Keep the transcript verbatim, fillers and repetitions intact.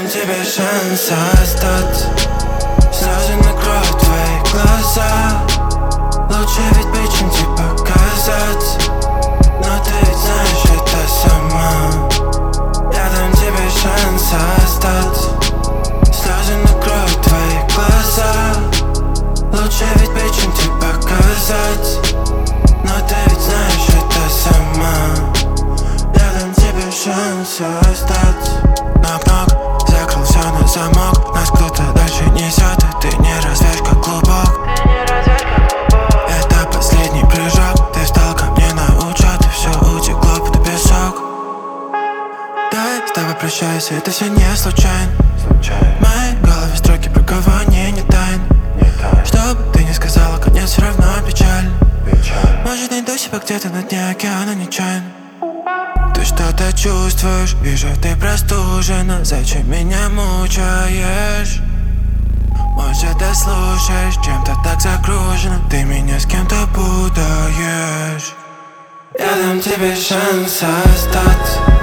тебе шанс остаться. Слезы накроют твои глаза. Лучше ведь быть, чем тебе показаться. Но ты ведь знаешь это сама. Я дам тебе шанс остаться. Слезы накроют твои глаза. Лучше ведь быть, чем тебе показаться. Но ты ведь знаешь это сама. Я дам тебе шанс остаться. Нок-нок, закрылся на замок. Нас кто-то дальше несет, и ты не развяжь как клубок. Это последний прыжок. Ты встал ко мне на учет, и все утекло под песок. Давай с тобой прощайся, это все не случайно. В моей голове строки про кого не, не тайн. Что бы ты ни сказала, конец все равно печаль. Может, найду себя где-то на дне океана нечаянно. Ты что-то чувствуешь, вижу, ты простужена. Зачем меня мучаешь? Может, ты слушаешь, чем-то так загружена. Ты меня с кем-то путаешь. Я дам тебе шанс остаться.